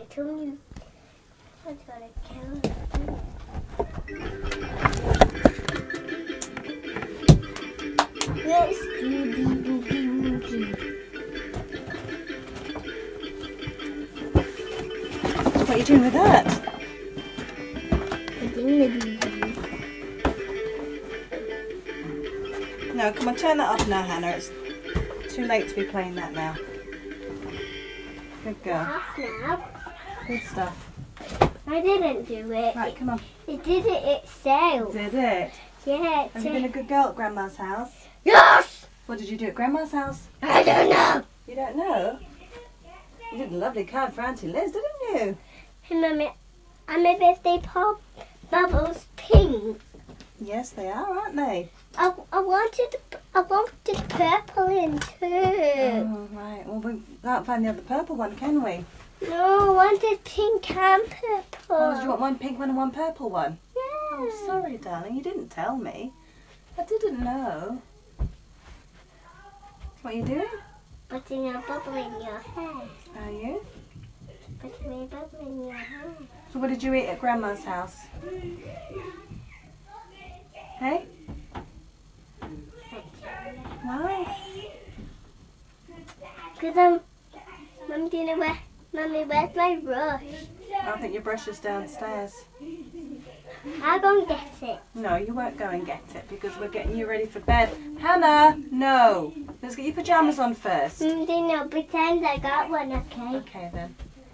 told you. I gotta count. Let's do the boogie woogie. What are you doing with that? I'm doing the boogie. No, come on, turn that off now, Hannah. It's too late to be playing that now. Good girl. Off now. Good stuff. I didn't do it. Right, come on. It did it itself. Did it? Yeah, Have you been a good girl at Grandma's house? Yes! What did you do at Grandma's house? I don't know. You don't know? You did a lovely card for Auntie Liz, didn't you? Hey, Mummy, are my birthday pop bubbles pink? Yes, they are, aren't they? I wanted purple in too. Oh, right. Well, we can't find the other purple one, can we? No, I wanted pink and purple. Oh, did you want one pink one and one purple one? Yeah. Oh, sorry, darling. You didn't tell me. I didn't know. What are you doing? Putting a bubble in your hair. Are you? Putting a bubble in your hair. So what did you eat at Grandma's house? Hey? Why? Because Mummy, where's my brush? I think your brush is downstairs. I'll go and get it. No, you won't go and get it because we're getting you ready for bed. Hannah, no. Let's get your pyjamas on first. No, pretend I got one, okay? Okay then.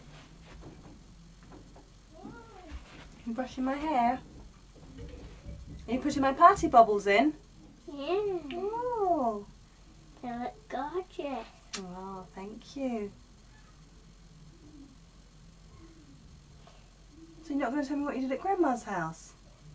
You brushing my hair? Are you putting my party bubbles in? Yeah. Oh. They look gorgeous. Oh, thank you. So you're not going to tell me what you did at Grandma's house?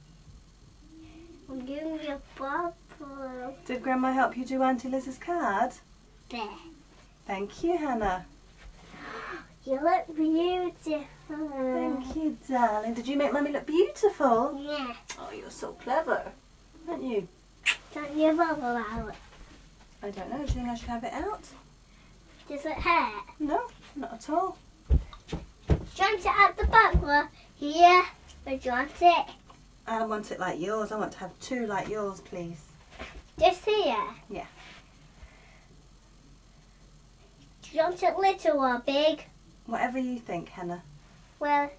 I'm giving you a bubble. Did Grandma help you do Auntie Liz's card? There. Thank you, Hannah. You look beautiful. Thank you, darling. Did you make Mummy look beautiful? Yeah. Oh, you're so clever, aren't you? Don't you bubble out? I don't know. Do you think I should have it out? Does it hurt? No, not at all. Do you want it out the bubble here? Or do you want it I want it like yours. I want to have two like yours, please. just here? Yeah. Do you want it little or big? Whatever you think, Hannah. Well,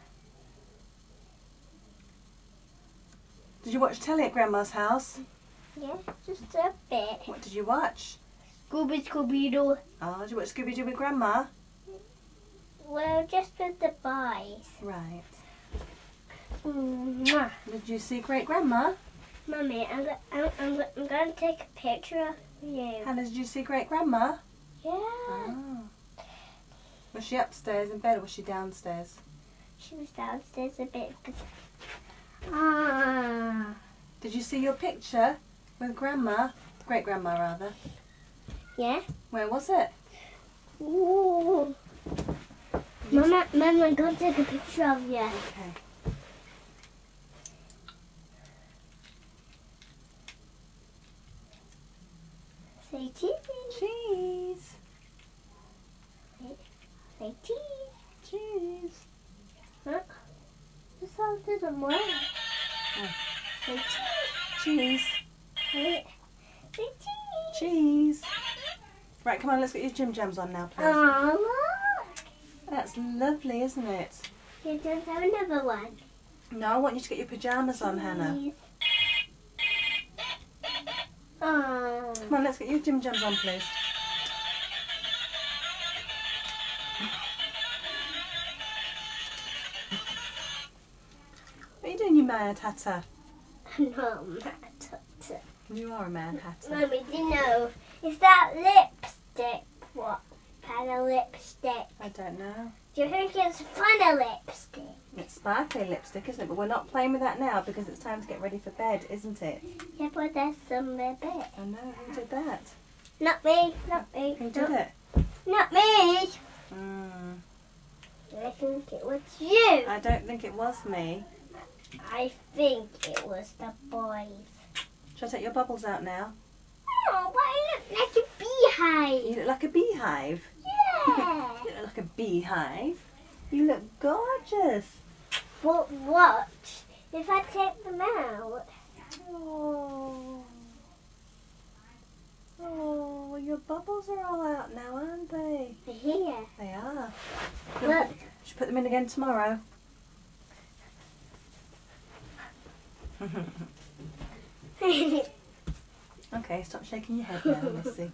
Did you watch telly at Grandma's house? yeah, just a bit. What did you watch? Scooby-Doo. Oh, did you watch Scooby-Doo with Grandma? Well, just with the boys. Right. Mwah. Did you see Great Grandma? Mummy, I'm going to take a picture of you. Hannah, did you see Great Grandma? Yeah. Oh. Was she upstairs in bed or was she downstairs? She was downstairs a bit. Did you see your picture with Grandma? Great Grandma, rather. Yeah. Where was it? Ooh. Mama, I'm going to take a picture of you. Okay. Say cheese. Cheese. Say cheese. Cheese. Huh? The sound doesn't work. Oh. Say cheese. Cheese. Say cheese. Cheese. Right, come on, let's get your gym jams on now, please. Oh, look. That's lovely, isn't it? You don't have another one. No, I want you to get your pyjamas on, Hannah. Please. Oh. Come on, let's get your gym jams on, please. What are you doing, you mad hatter? No, Matt. You are a mad hatter. Mummy, do you know, is that lipstick? What kind of lipstick? I don't know. Do you think it's fun lipstick? It's sparkly lipstick, isn't it? But we're not playing with that now because it's time to get ready for bed, isn't it? Yeah, but there's some bit. I know. Who did that? Not me, not me. Who did it? Not me. Mm. I think it was you. I don't think it was me. I think it was the boys. Shall I take your bubbles out now? Oh, but I look like a beehive. You look like a beehive. Yeah. You look like a beehive. You look gorgeous. But watch, if I take them out. Oh. Oh, your bubbles are all out now, aren't they? Here. They are. Look. Should put them in again tomorrow? Okay, stop shaking your head now, Missy.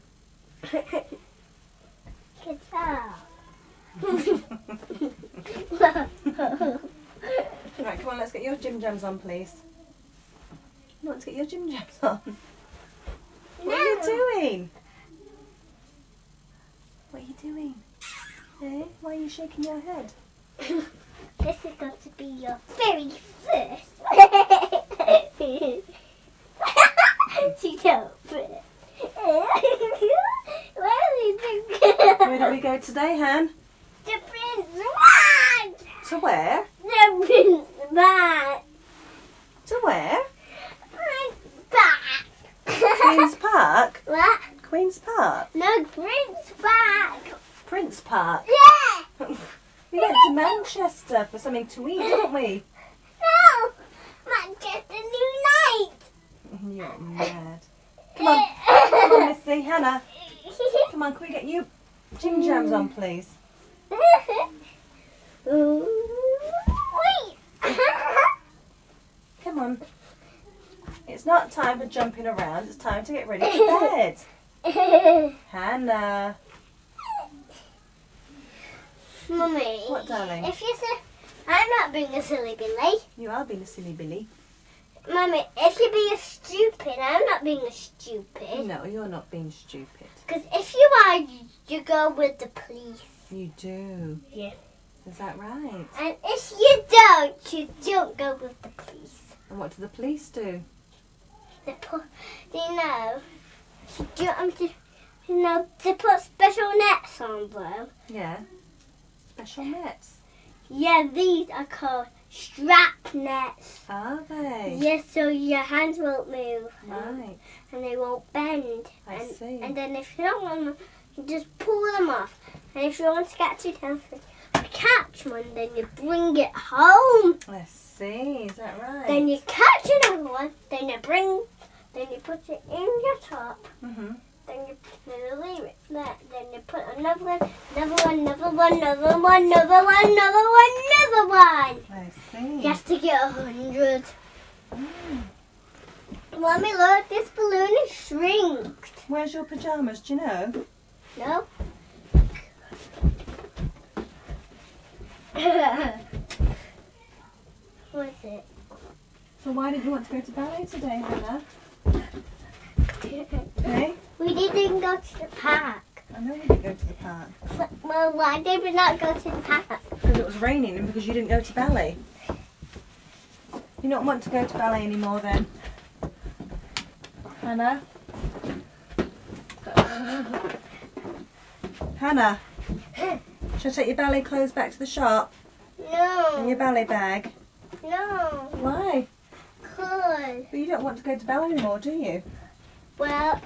Get out. Right, come on, let's get your gym jams on, please. Let's get your gym jams on. What are you doing? What are you doing? Eh? Why are you shaking your head? This is going to be your very first. She's over. Where do we go today, Han? The Prince Bag. To where? The Prince Bag. To where? Prince Bag. Queen's Park? What? Queen's Park? No, Prince Bag. Prince Park? Yeah. We went to Manchester for something to eat, didn't we? No. Manchester United. You're mad. Come on. Come on, Missy. Hannah. Come on, can we get you gym jams on, please? Wait. Come on. It's not time for jumping around. It's time to get ready for bed. Hannah. Mummy. What, darling? If you say, I'm not being a silly Billy. You are being a silly Billy. Mummy, if you're being stupid, I'm not being a stupid. No, you're not being stupid. Because if you are, you go with the police. You do. Yeah. Is that right? And if you don't go with the police. And what do the police do? They put, you know, they put special nets on them. Yeah. Special nets. Yeah, these are called strap nets. Are they? Yes, so your hands won't move. Right. And they won't bend. I see. And then if you don't want them, you just pull them off. And if you want to get too tempted to catch one, then you bring it home. I see. Is that right? Then you catch another one. Then you put it in your top. Mhm. Then you leave it there. Then you put another one, another one, another one, another one, another one, another one, another one. I see. You have to get 100. Mm. Mommy, look, this balloon is shrinked. Where's your pajamas? Do you know? No? What's it? So why did you want to go to ballet today, Hannah? Hey? We didn't go to the park. I know we didn't go to the park. Well, why did we not go to the park? Because it was raining and because you didn't go to ballet. You don't want to go to ballet anymore then? Hannah? Hannah? Shall I take your ballet clothes back to the shop? And your No. ballet bag? No. Why? Cause. But you don't want to go to ballet anymore, do you? Well,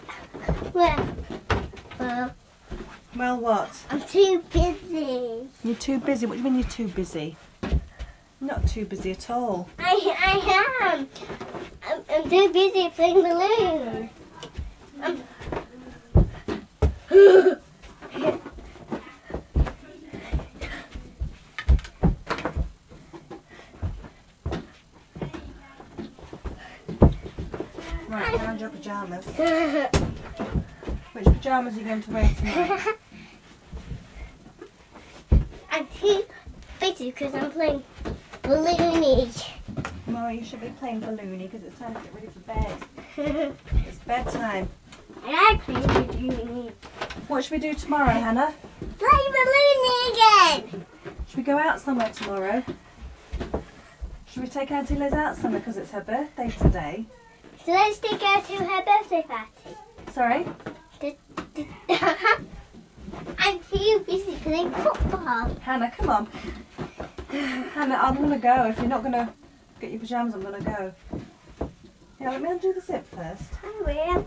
Well, what? I'm too busy. You're too busy. What do you mean you're too busy? Not too busy at all. I am. I'm too busy playing balloons. Right, found your pyjamas. Which pyjamas are you going to wear tonight? I'm too busy because I'm playing balloony. Well, you should be playing balloony because it's time to get ready for bed. It's bedtime. I like playing balloony. What should we do tomorrow, Hannah? Play balloony again. Should we go out somewhere tomorrow? Should we take Auntie Liz out somewhere because it's her birthday today? So let's take her to her birthday party. Sorry? I'm too busy playing football. Hannah, come on. Hannah, I'm going to go. If you're not going to get your pyjamas, I'm going to go. Yeah, let me undo the zip first. I will.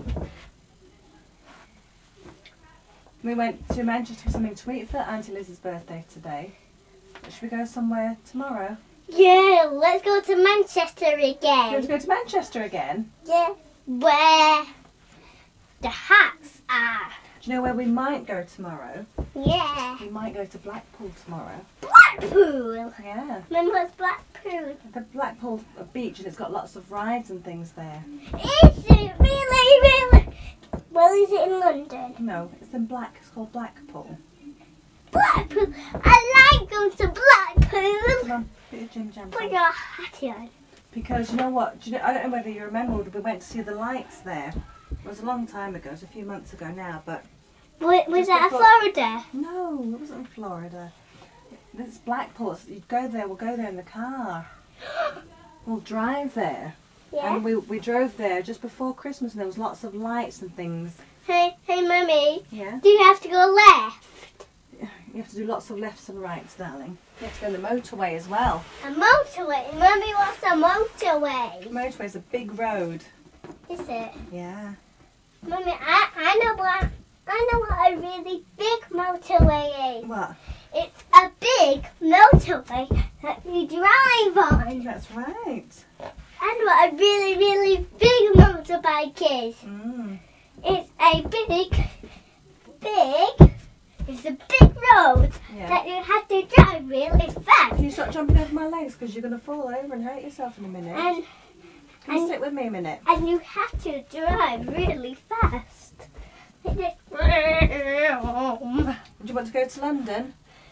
We went to Manchester for something to eat for Auntie Liz's birthday today. Should we go somewhere tomorrow? Yeah, let's go to Manchester You want again. to go to Manchester again? Yeah, where the hats are. Do you know where we might go tomorrow? Yeah, We might go to Blackpool tomorrow. Blackpool. Yeah. Remember what's Blackpool? The Blackpool beach, and it's got lots of rides and things there. Is it really? Well, is it in London? No, it's called Blackpool. Blackpool. I like going to Blackpool. Come on, put your Jim Jams Put on. your hat on. Because you know what? I don't know whether you remember, we went to see the lights there. It was a long time ago. It was a few months ago now, but Was Just that before- Florida? no, it wasn't in Florida. It's Blackpool. You'd go there. We'll go there in the car. We'll drive there. Yeah. And we drove there just before Christmas, and there was lots of lights and things. Hey, Mummy. Yeah. Do you have to go left? You have to do lots of lefts and rights, darling. You have to go on the motorway as well. A motorway. Mummy, what's a motorway? The motorway's a big road. Is it? Yeah. Mummy, I know what a really big motorway is. What? It's a big motorway that you drive on. That's right. And what a really, really big motorbike is. Mm. It's a big road Yeah. that you have to drive really fast. Can you stop jumping over my legs, because you're going to fall over and hurt yourself in a minute? And Can you sit with me a minute? you have to drive really fast. Like this. Do you want to go to London?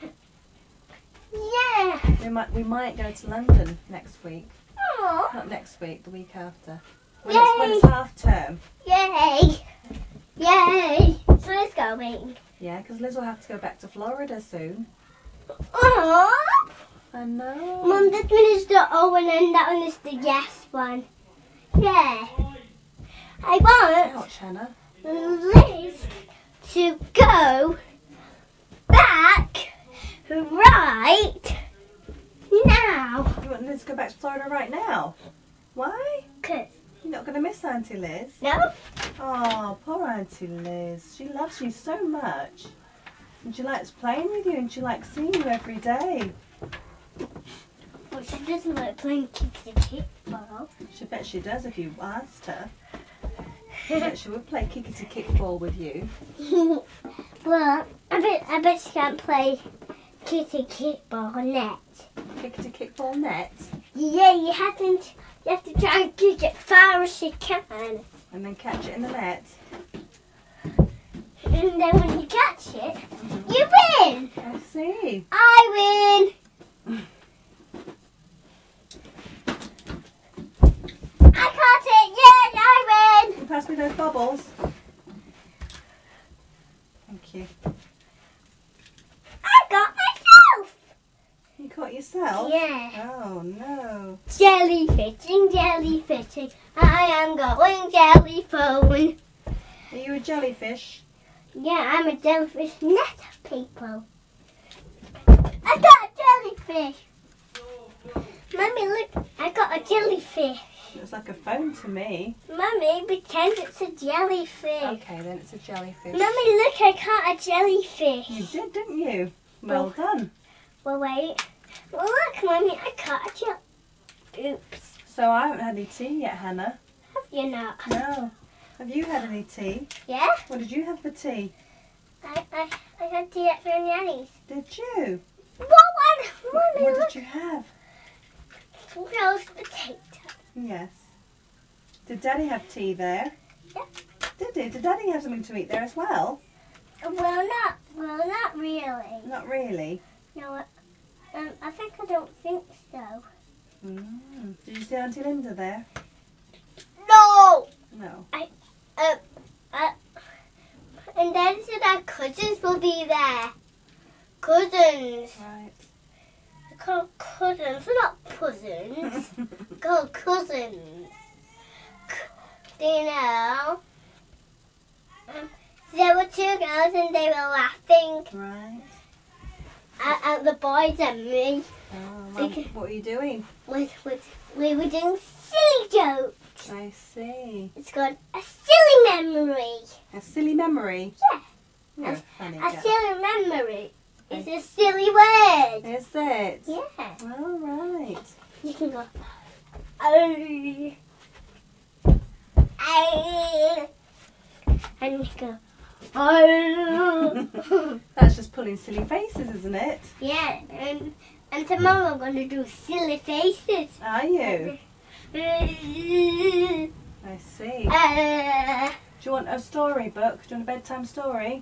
Yeah. We might go to London next week. Aw. Not next week, the week after. Yay. When it's half term. Yay. Yay. So let's go, mate. Yeah, because Liz will have to go back to Florida soon. Aww. I know. Mum, this one is the O one and that one is the yes one. Yeah. I want Ouch, Hannah. Liz to go back right now. You want Liz to go back to Florida right now? Why? 'Cause You're not going to miss Auntie Liz. no, Oh, poor Auntie Liz. She loves you so much. And she likes playing with you, and she likes seeing you every day. but she doesn't like playing kickball. She bet she does if you asked her. I bet she would play kickity kickball with you. Well, I bet she can't play kickball net. Kickity kickball net. Yeah, you have to try and kick it far as you can. And then catch it in the net. And then when you catch it, you win! I see. I win! I caught it! Yay! I win! You pass me those bubbles. Thank you. I got myself! You caught yourself? Yeah. Oh no. Jellyfishing. I am going jellyphone. Are you a jellyfish? Yeah, I'm a jellyfish net of people. I got a jellyfish. Mummy, look, I got a jellyfish. Looks like a phone to me. Mummy, pretend it's a jellyfish. Okay, then it's a jellyfish. Mummy, look, I caught a jellyfish. You did, didn't you? Well done. Well, wait. Well, look, Mummy, I caught a jellyfish. Oops. So I haven't had any tea yet, Hannah. Have you not? No. Have you had any tea? Yeah? What did you have for tea? I got tea at Granny's. Did you? What one? Mummy, What look. did you have? Roast potato. Yes. Did Daddy have tea there? Yeah. Did he? Did Daddy have something to eat there as well? Well, not really. Not really. No, I don't think so. Did you see Auntie Linda there? No! No. And then said our cousins will be there. Cousins. Right. They're called cousins. They're not cousins. They're called cousins. Do you know? There were two girls and they were laughing Right. at the boys and me. Oh, well, what are you doing? We were doing silly jokes. I see. It's called a silly memory. A silly memory. Yeah. You're a funny A girl. silly memory. It's a silly word. Is it? Yeah. All right. You can go. Oh. I. And you go. Oh. That's just pulling silly faces, isn't it? Yeah. And tomorrow I'm going to do silly faces. Are you? I I see. Do you want a storybook? Do you want a bedtime story?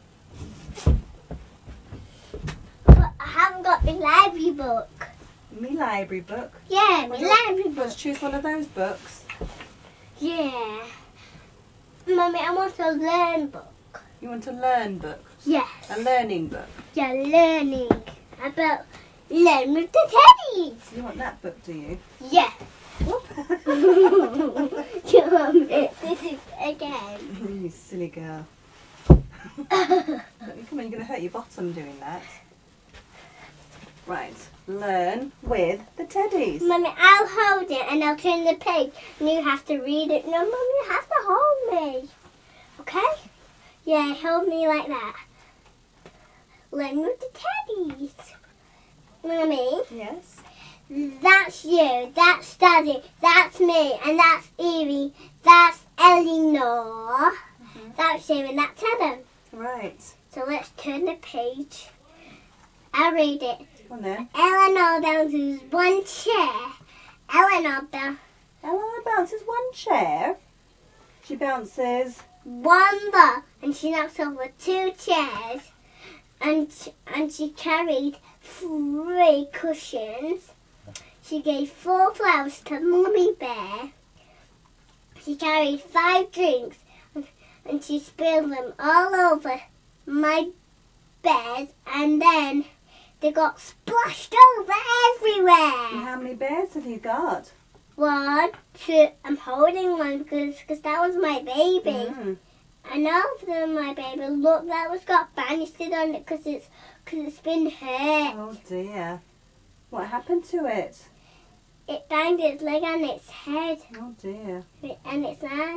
haven't got my library book. Me library book. Yeah, my library book. Let's choose one of those books. Yeah. Mummy, I want a learn book. You want a learn book? Yes. A learning book? Yeah, learning about learn with the teddies. You want that book, do you? Yeah. Whoop. You want me to do it again? You silly girl. Come on, you're going to hurt your bottom doing that. Right. Learn with the teddies. Mummy, I'll hold it and I'll turn the page and you have to read it. No, Mummy, you have to hold me. Okay? Yeah, hold me like that. Learn with the teddies. Mummy, Yes. that's you, that's Daddy, that's me, and that's Evie, that's Eleanor, that's you, and that's Adam. Right. So let's turn the page. I'll read it. Come on then. Eleanor bounces one chair. Eleanor bounces one chair. She bounces. one ball, and she knocks over two chairs, and she carried 3 cushions. She gave 4 flowers to Mummy Bear. She carried 5 drinks, and she spilled them all over my bed, and then they got splashed over everywhere. And how many bears have you got? 1, 2, I'm holding one because that was my baby. Mm. And after my baby, look, that was got bandages on it because it's been hurt. Oh dear. What happened to it? It banged its leg on its head Oh dear. and its hand.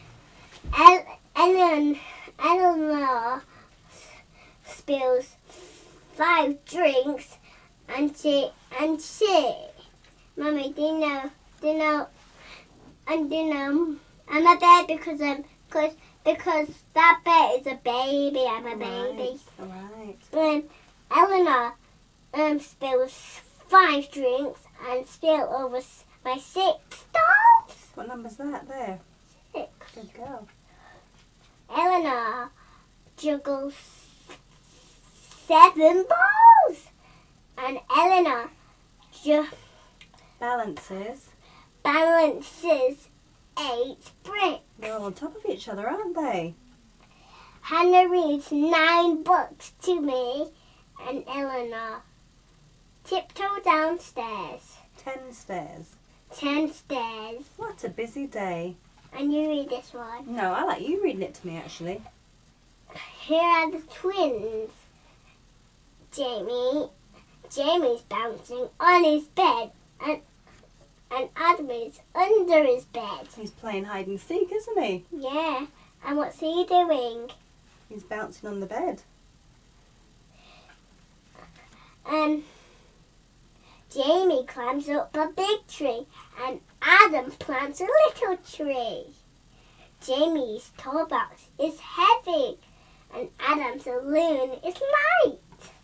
Eleanor spills 5 drinks and she, Mummy, do you know, I'm a bear because that bear is a baby. I'm a baby. Right. Eleanor spills 5 drinks and spilled over my 6 dolls. What number's that there? 6. Good girl. Eleanor juggles 7 balls, and Eleanor Balances. balances 8 bricks. They're all on top of each other, aren't they? Hannah reads 9 books to me, and Eleanor tiptoe downstairs. 10 stairs. 10 stairs. What a busy day. And you read this one. No, I like you reading it to me actually. Here are the twins. Jamie's bouncing on his bed, and Adam is under his bed. He's playing hide and seek, isn't he? Yeah. And what's he doing? He's bouncing on the bed. Jamie climbs up a big tree and Adam plants a little tree. Jamie's tall box is heavy and Adam's balloon is light.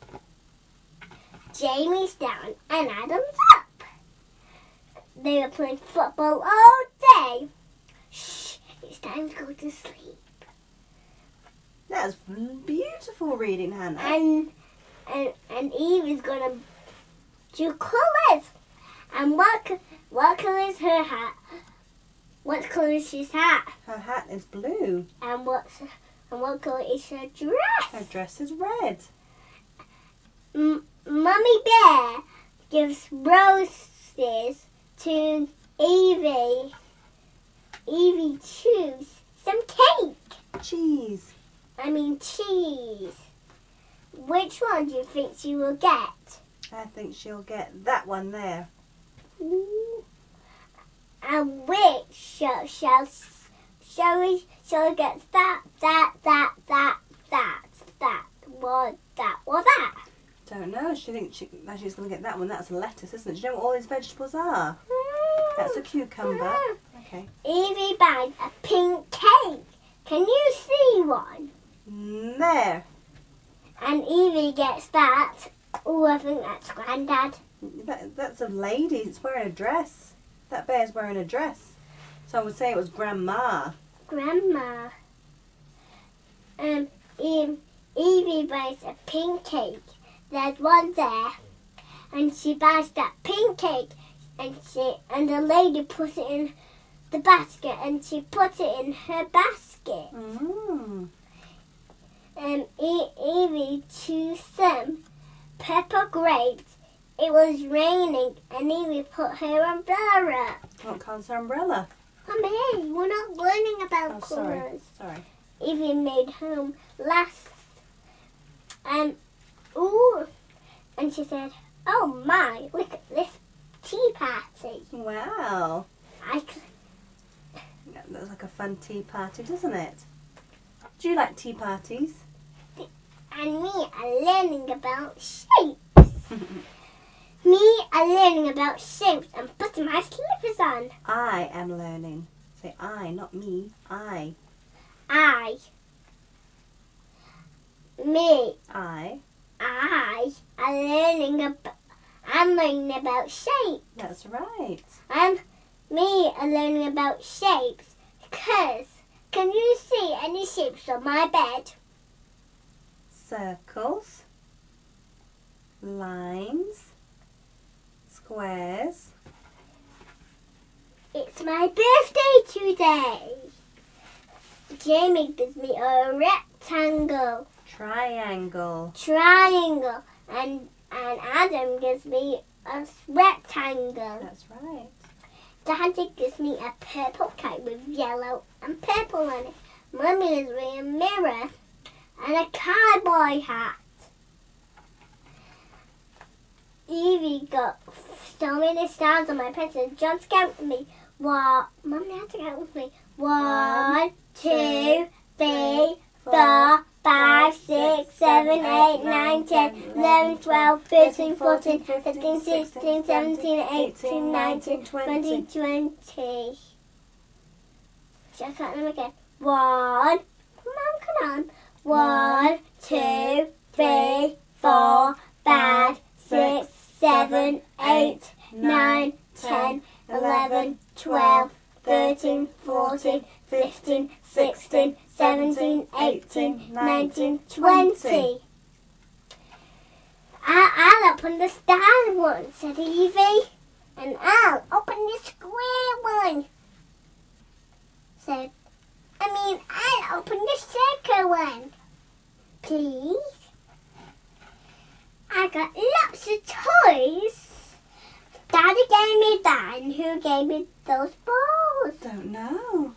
Jamie's down and Adam's up. They were playing football all day. Shh, it's time to go to sleep. That's beautiful reading, Hannah. And Eve is gonna do colours. And what colour is her hat? What colour is his hat? Her hat is blue. And what colour is her dress? Her dress is red. Mummy Bear gives roses to Evie. Evie chews some cake. Cheese. Cheese. Which one do you think she will get? I think she'll get that one there. Ooh. And which shall get that, or that? Don't know. She thinks she's going to get that one. That's a lettuce, isn't it? Do you know what all these vegetables are? That's a cucumber. Okay. Evie buys a pink cake. Can you see one? There. And Evie gets that. Oh, I think that's Grandad. That's a lady. It's wearing a dress. That bear's wearing a dress. So I would say it was Grandma. Grandma. Evie buys a pink cake. There's one there. And she buys that pink cake. And the lady puts it in the basket. And she puts it in her basket. Mm. Evie chose some pepper grapes. It was raining, and Evie put her umbrella up. What colour's her umbrella? Mummy, we're not learning about colours. Sorry. Evie made home last. And she said, "Oh my, look at this tea party." Wow. That looks like a fun tea party, doesn't it? Do you like tea parties? And me are learning about shapes. Me are learning about shapes and putting my slippers on. I am learning. Say I, not me. I. Me. I. I'm learning about shapes. That's right. Me are learning about shapes because can you see any shapes on my bed? Circles. Lines. Squares. It's my birthday today. Jamie gives me a rectangle. Triangle. And Adam gives me a rectangle. That's right. Daddy gives me a purple kite with yellow and purple on it. Mummy is wearing a mirror and a cowboy hat. Evie got so many stars on my pencil. John's counting me. What? Mummy had to count with me. 1, 2, 3, 4, 5, 6, 7, 8, 9, 10, 11, 12, 13, 14, 15, 16, 17, 18, 19, 20, 20. Shall I count them again? 1, come on. 1, 2, 3, 4, 5, 6, 7, 8, 9, 10, 11, 12, 13, 14, 15, 16, 17, 18, 19, 20. I'll open the star one, said Evie. And I'll open the square one. I'll open the circle one. Please. I got lots of toys. Daddy gave me that, and who gave me those balls? Don't know.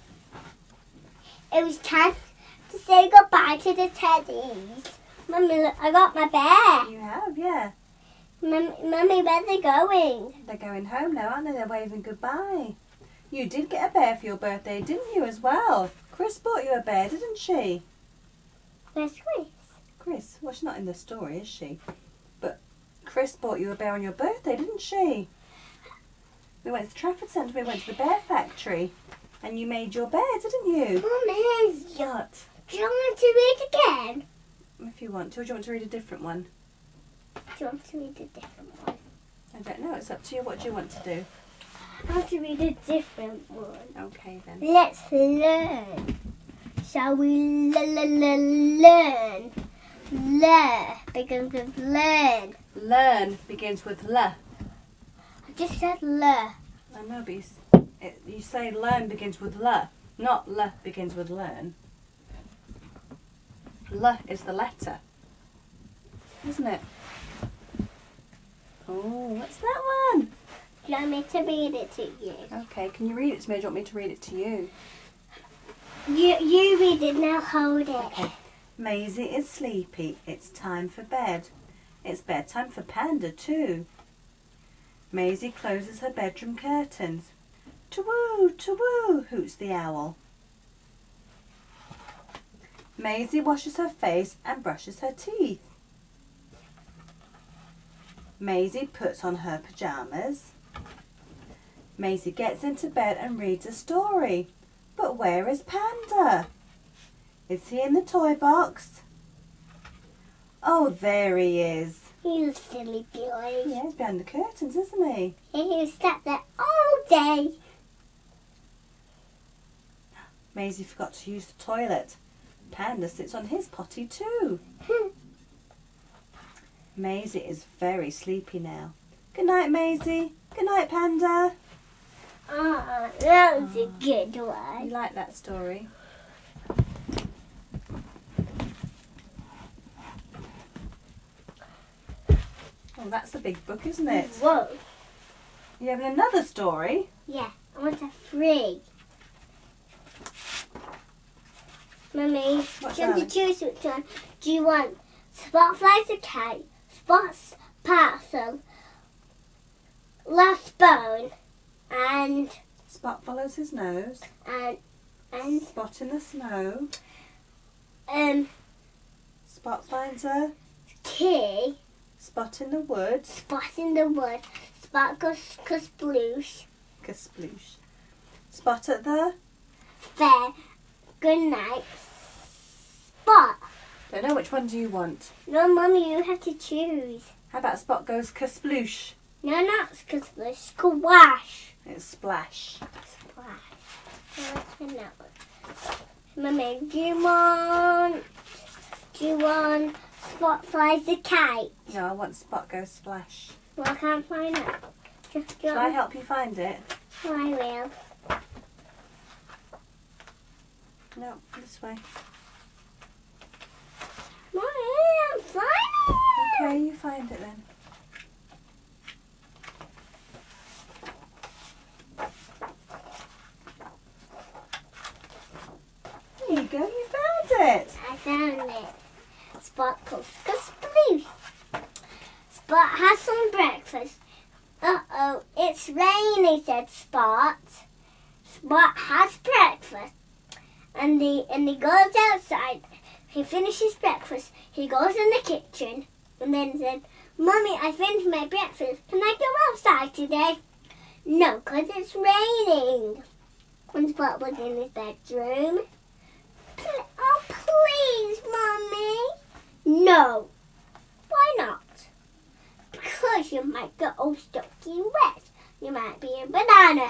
It was time to say goodbye to the teddies. Mummy, look, I got my bear. You have, yeah. Mummy, where are they going? They're going home now, aren't they? They're waving goodbye. You did get a bear for your birthday, didn't you, as well? Chris bought you a bear, didn't she? Where's Chris? Chris? Well, she's not in the story, is she? But Chris bought you a bear on your birthday, didn't she? We went to the Trafford Centre, we went to the bear factory. And you made your bear, didn't you? Mummy, What? do you want to read again? If you want to. Or do you want to read a different one? Do you want to read a different one? I don't know. It's up to you. What do you want to do? I want to read a different one. Okay, then. Let's learn. Shall we learn? Begins with learn. Learn begins with L. I just said le. I know, but you say learn begins with L, not L begins with learn. L is the letter, isn't it? Oh, what's that one? Do you want me to read it to you? Okay, can you read it to me? Or do you want me to read it to you? You read it, now hold it. Okay. Maisie is sleepy. It's time for bed. It's bedtime for Panda too. Maisie closes her bedroom curtains. To-woo, to-woo, hoots the owl. Maisie washes her face and brushes her teeth. Maisie puts on her pyjamas. Maisie gets into bed and reads a story. But where is Panda? Is he in the toy box? Oh, there he is. He's a silly boy. Yeah, he's behind the curtains, isn't he? He sat there all day. Maisie forgot to use the toilet. Panda sits on his potty too. Maisie is very sleepy now. Good night, Maisie. Good night, Panda. Oh, that was a good You one. like that story? Oh, that's a big book, isn't it? Whoa. You having another story? Yeah, I want a 3. Mummy, What's do you want that? to choose which one? Do you want Spot Flies a Kite, Spot's Parcel, Lost Bone, and Spot follows his nose. and Spot in the snow. Spot finds a Key, spot in the woods. Spot in the wood, Spot goes kasploosh, Kasploosh. Spot at the... fair, good night, Spot. Don't know, which one do you want? No, Mummy, you have to choose. How about Spot goes kasploosh? No, not kasploosh, squash. It's splash. Splash. Let's spin that one. Mummy, do you want Spot Flies a Kite? No, I want Spot goes splash. Well, I can't find it. Just Shall I help you find it? I will. No, this way. Mommy, I'm finding it. Okay, you find it then. There you go, you found it. I found it. Spot goes kasploosh. Spot has some breakfast. Uh-oh, it's raining, said Spot. Spot has breakfast. And he goes outside. He finishes breakfast. He goes in the kitchen and then said, Mummy, I finished my breakfast. Can I go outside today? No, 'cause it's raining. When Spot was in his bedroom. Oh, please, Mummy. No. Why not? Because you might get all stucky and wet. You might be a banana.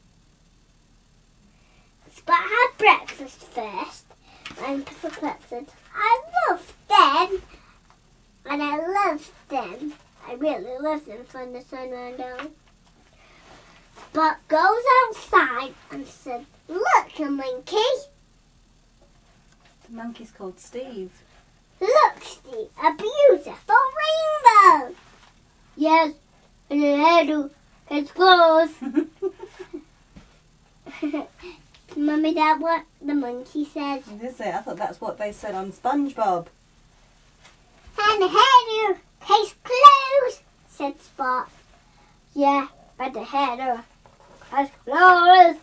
Spot had breakfast first. And Peppa said, I love them. And I love them. I really love them from the sun went down. Spot goes outside and said, look, a monkey. The monkey's called Steve. Look, Steve, a beautiful rainbow. Yes, and the hairdo, it's close. Mummy, that's what the monkey says. Is it? I thought that's what they said on SpongeBob. And the hairdo, case closed, said Spot. Yeah, but the hairdo, case closed.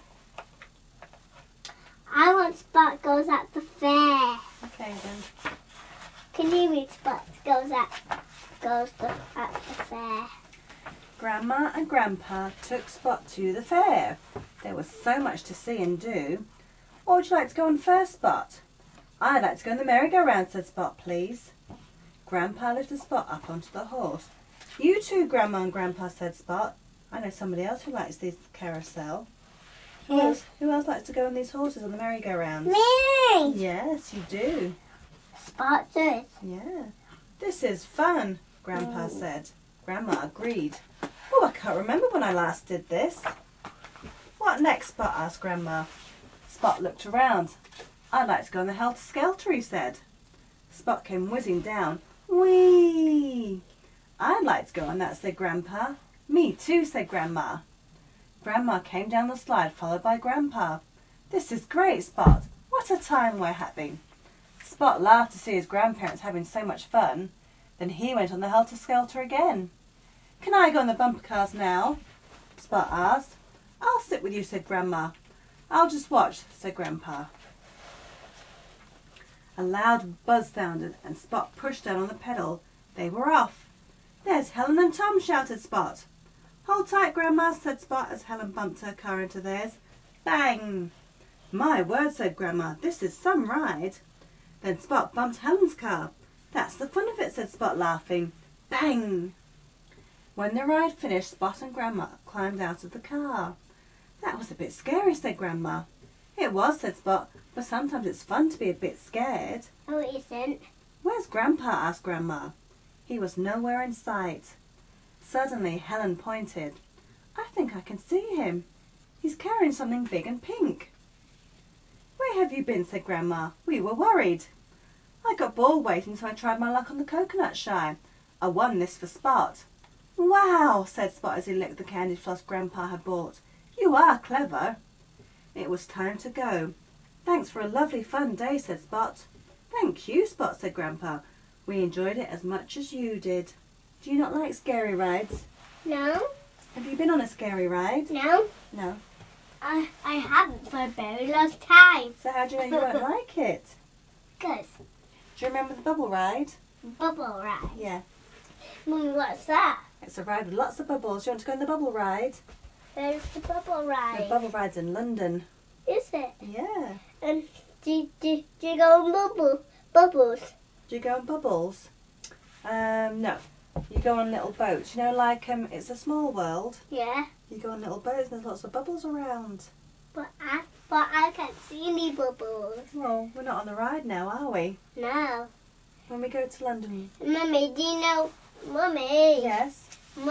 I want Spot goes at the fair. Okay then. Can you read Spot goes at the fair? Grandma and Grandpa took Spot to the fair. There was so much to see and do. What would you like to go on first, Spot? I'd like to go on the merry-go-round, said Spot, please. Grandpa lifted Spot up onto the horse. You too, Grandma and Grandpa, said Spot. I know somebody else who likes this carousel. Who else likes to go on these horses on the merry-go-round? Me! Yes, you do. Spot does. Yeah. This is fun, Grandpa said. Grandma agreed. Oh, I can't remember when I last did this. What next, Spot asked Grandma. Spot looked around. I'd like to go on the helter-skelter, he said. Spot came whizzing down. Whee! I'd like to go on that, said Grandpa. Me too, said Grandma. Grandma came down the slide, followed by Grandpa. This is great, Spot. What a time we're having. Spot laughed to see his grandparents having so much fun. Then he went on the helter-skelter again. Can I go on the bumper cars now? Spot asked. I'll sit with you, said Grandma. I'll just watch, said Grandpa. A loud buzz sounded and Spot pushed down on the pedal. They were off. There's Helen and Tom, shouted Spot. Hold tight, Grandma, said Spot as Helen bumped her car into theirs. Bang! My word, said Grandma, this is some ride. Then Spot bumped Helen's car. That's the fun of it, said Spot, laughing. Bang! When the ride finished, Spot and Grandma climbed out of the car. That was a bit scary, said Grandma. It was, said Spot, but sometimes it's fun to be a bit scared. Oh, it isn't. Where's Grandpa? Asked Grandma. He was nowhere in sight. Suddenly Helen pointed. I think I can see him. He's carrying something big and pink. Where have you been? Said Grandma. We were worried. I got bored waiting, so I tried my luck on the coconut shy. I won this for Spot. Wow, said Spot as he licked the candy floss Grandpa had bought. You are clever. It was time to go. Thanks for a lovely fun day, said Spot. Thank you, Spot, said Grandpa. We enjoyed it as much as you did. Do you not like scary rides? No. Have you been on a scary ride? No. No. I haven't for a very long time. So how do you know you won't like it? Because Do you remember the bubble ride? bubble ride. Yeah. Mummy, what's that? It's a ride with lots of bubbles. Do you want to go on the bubble ride? There's the bubble The ride. bubble ride's in London. Is it? Yeah. And do you go on bubbles? Do you go on bubbles? No. You go on little boats. You know, like It's a Small World. Yeah. You go on little boats and there's lots of bubbles around. But I can't see any bubbles. Well, we're not on the ride now, are we? No. When we go to London. Mummy, do you know? Mummy. Yes.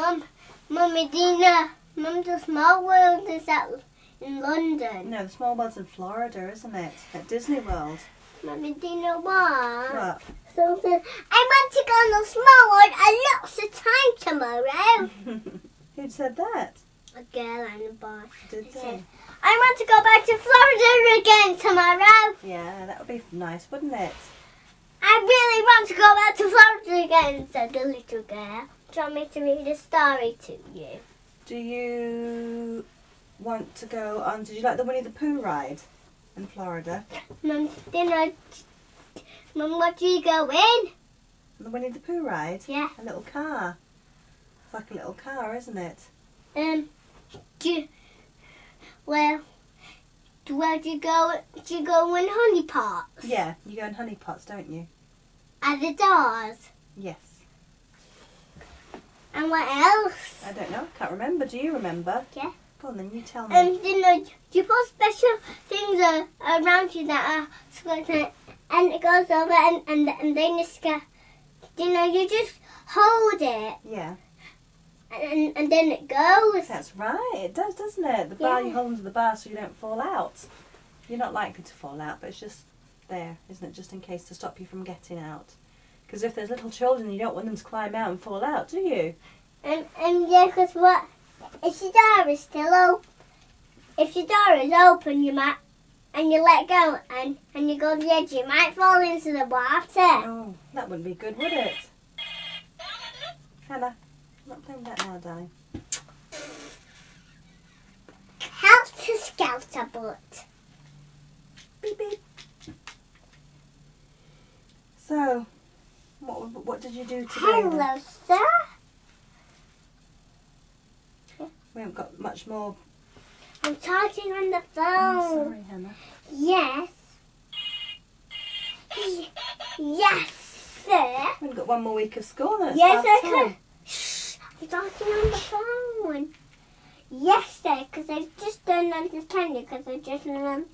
Mummy, do you know? Mum, the Small World is out in London. No, the Small World's in Florida, isn't it? At Disney World. Mummy, do you know what? What? Something. I want to go on the Small World and lots of time tomorrow. Who said that? A girl and a boy. Did they? I want to go back to Florida again tomorrow. Yeah, that would be nice, wouldn't it? I really want to go back to Florida again, said the little girl. Do you want me to read a story to you? Do you want to go on? Did you like the Winnie the Pooh ride in Florida? Mum, what do you go in? The Winnie the Pooh ride? Yeah. A little car. It's like a little car, isn't it? Where do you go? Do you go in honey pots? Yeah, you go in honey pots, don't you? At the doors. Yes. And what else? I don't know. I can't remember. Do you remember? Yeah. Go on then, you tell me. You put special things around you that are squirting, and it goes over, and then it's you just hold it, Yeah. and then it goes. That's right. It does, doesn't it? The bar, Yeah. you hold onto the bar so you don't fall out. You're not likely to fall out, but it's just there, isn't it? Just in case to stop you from getting out. Because if there's little children, you don't want them to climb out and fall out, do you? And yeah, because what? If your door is still open, if your door is open, you might, and you let go, and you go to the edge, you might fall into the water. Oh, that wouldn't be good, would it? Hannah, I'm not playing that now, darling. Helter skelter butt. Beep beep. So, what did you do today? then? Hello, sir. We haven't got much more. I'm talking on the phone. Oh, sorry, Hannah. Yes. Yes, sir. We haven't got one more week of school. Then it's Yes, half I time. could. Shh, I'm talking on the phone. Yes, sir, because I just don't understand you, because I just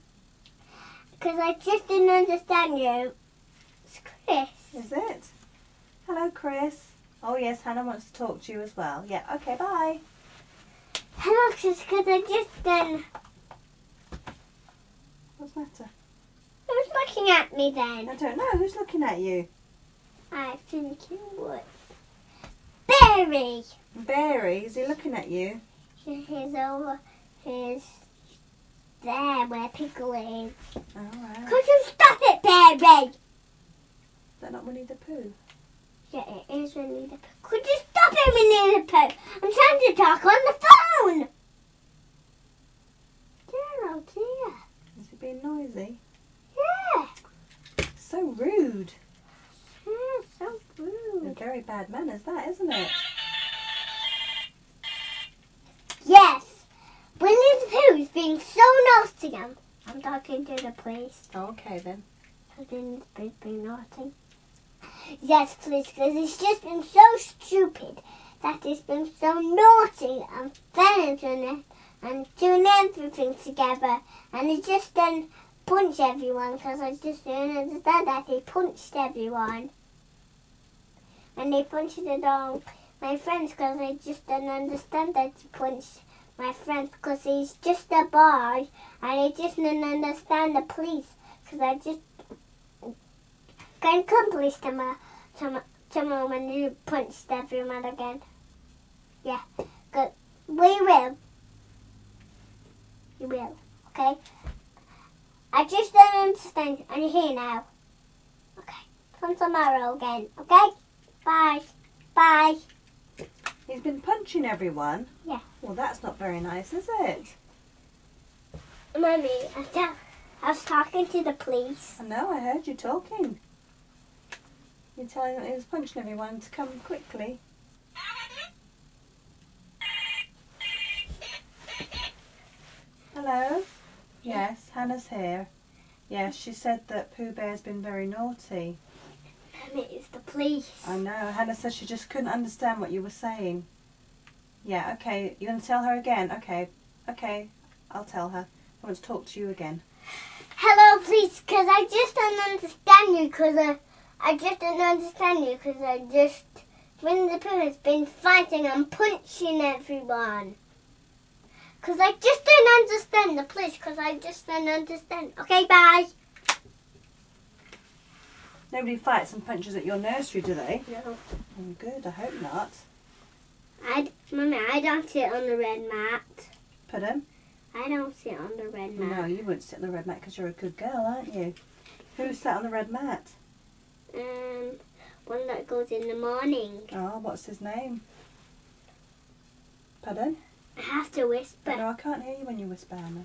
didn't understand you. It's Chris. Is it? Hello, Chris. Oh, yes, Hannah wants to talk to you as well. Yeah, okay, bye. Hello, Chris, because I just didn't. What's the matter? Who's looking at me then? I don't know. Who's looking at you? I think you would. Barry! Barry, is he looking at you? He's over. He's there where Pickle is. All right. Could you stop it, Barry? Is that not Winnie the Pooh? Yeah, it is Winnie the Pooh. Could you stop it, Winnie the Pooh? I'm trying to talk on the phone. Dear, oh dear. Is he being noisy? Yeah. So rude. Yeah, so A rude. very bad manners, that, isn't it? naughty now. I'm talking to the police. Okay then. I've been naughty. Yes, please, because it's just been so stupid that it's been so naughty and fun and doing everything together. And he just done punch everyone because I just didn't understand that he punched everyone. And he punched all my friends because I just didn't understand that he punched my friends because he's just a boy and he just didn't understand the police because I just can't come police tomorrow when you punched everyone again. Yeah, good. We will. You will, okay? I just don't understand. And you're here now. Okay. Come tomorrow again, okay? Bye. Bye. He's been punching everyone? Yeah. Well, that's not very nice, is it? Mummy, I was talking to the police. I know, I heard you talking. You're telling him he was punching everyone to come quickly. Hello? Yes, Hannah's here. Yes, she said that Pooh Bear's been very naughty. Mummy, it's the police. I know, Hannah said she just couldn't understand what you were saying. Yeah, okay, you're going to tell her again? Okay, I'll tell her. I want to talk to you again. Hello, police, because I just don't understand you because I just don't understand you because I just, Winnie the Pooh has been fighting and punching everyone. Because I just don't understand the police because I just don't understand. Okay, bye. Nobody fights and punches at your nursery, do they? No. Oh, good, I hope not. Mummy, I don't sit on the red mat. Pardon? I don't sit on the red mat. No, you wouldn't sit on the red mat because you're a good girl, aren't you? Who sat on the red mat? One that goes in the morning. Oh, what's his name? Pardon? I have to whisper. No, I can't hear you when you whisper, Hannah.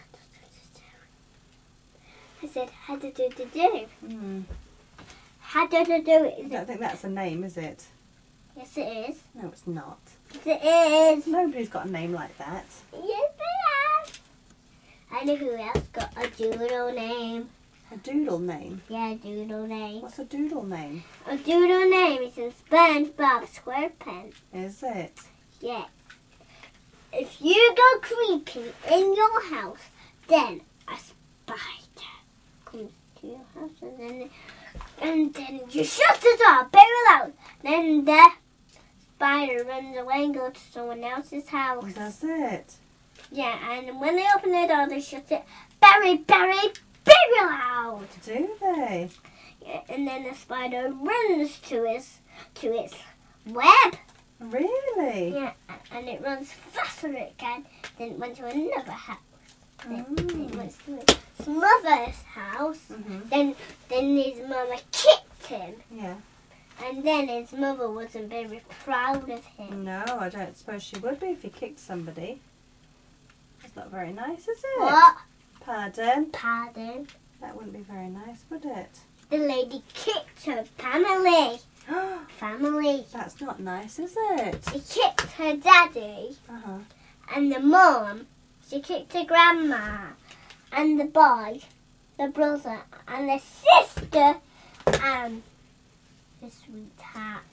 I said, how to do. Hmm. How to do I it. don't think that's a name, is it? Yes, it is. No, it's not. Yes, it is. Nobody's got a name like that. Yes, it is. I know who else got a doodle name. A doodle name? Yeah, doodle name. What's a doodle name? A doodle name is in SpongeBob SquarePants. Is it? Yeah. If you go creepy in your house, then a spider comes to your house and then you shut the door very loud. Then the spider runs away and goes to someone else's house. Does it? Yeah, and when they open the door, they shut it very loud. Do they? Yeah, and then the spider runs to its web. Really? Yeah, and it runs faster than it can. Then it went to another house. Then it went to its mother's house. Mm-hmm. Then his mother kicked him. Yeah. And then his mother wasn't very proud of him. No, I don't suppose she would be if he kicked somebody. That's not very nice, is it? What? Pardon? Pardon? That wouldn't be very nice, would it? The lady kicked her family. Family. That's not nice, is it? She kicked her daddy Uh-huh. and the mom. She kicked her grandma and the boy, the brother and the sister and the sweetheart.